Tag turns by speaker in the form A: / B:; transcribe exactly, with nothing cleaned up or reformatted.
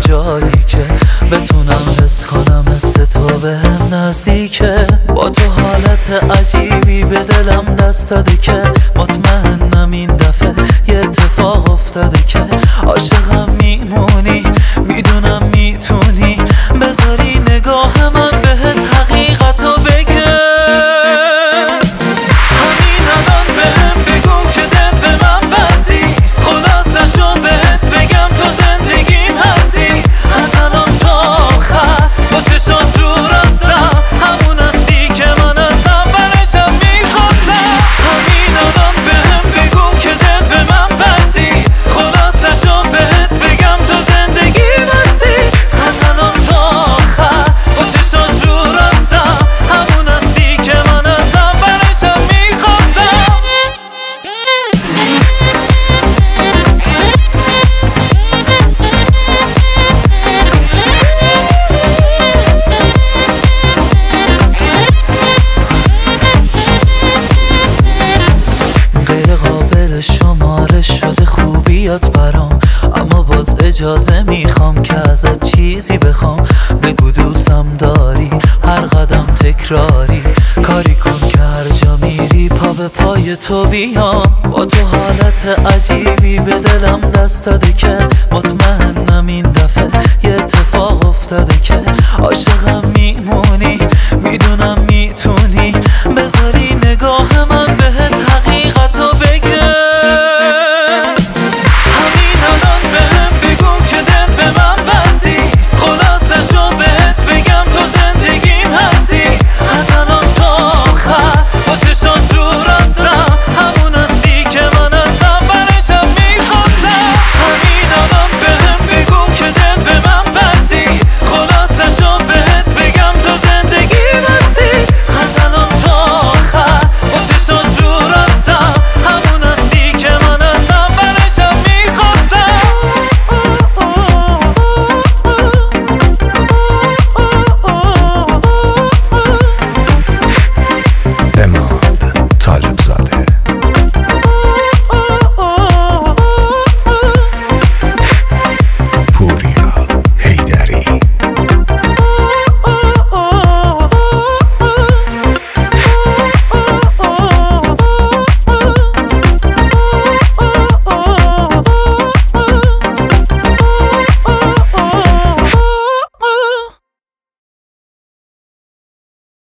A: جایی که بتونم حس کنم مثل تو بهم نزدیکه. با تو حالت عجیبی به دلم دست داده که مطمئنم این دفعه یه اتفاق افتاده که عاشقم میمونی. میدونم میتونی بذاری نگاه من بهت حقیقتو بگه. همین الان بهم بگو که دل به من بستی، خلاصشو بهت بگم تو زندگیم هستی. از الان تا آخر با چشات تو راستم همون هستی که من از اولشم میخواستم. همین الان بهم بگو که دل به من بستی، خلاصشو بهت بگم تو زندگیم هستی. از الان تا آخر با چشات تو راستم همون هستی که من از اولشم میخواستم. غیر قابل شماره شده خوبیات برام، اما باز اجازه میخوام که ازت چیزی بخوام. بگو دوستم داری هر قدم تکراری، کاری کن که هر جا میری پا به پای تو بیام. با تو حالت عجیبی به دلم دست داده که مطمئنم این دفعه یه اتفاق افتاده که عاشقم